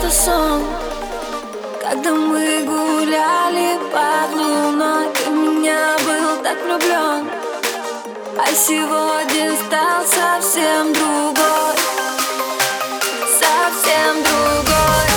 это сон, когда мы гуляли под луной. Ты в меня был так влюблен, а сегодня стал совсем другой. Совсем другой.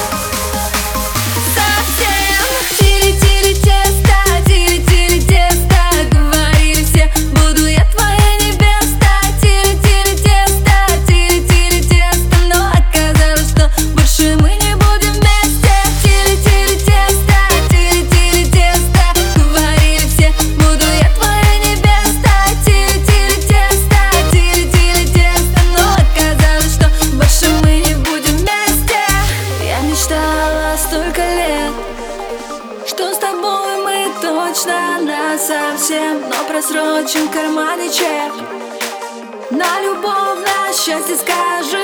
Совсем. Тили-тили тесто, тили-тили тесто. Говорили все, буду я твоя невеста. Тили-тили тесто, тили-тили тесто. Но оказалось, что больше мы не будем вместе. Тили-тили тесто, тили-тили тесто. Говорили все, буду я твоя невеста. Тили-тили тесто, тили-тили тесто. Но оказалось, что больше мы не будем вместе. Я мечтала столько лет, что с тобой мы точно насовсем. Но просрочен в кармане чек на любовь, на счастье, скажи.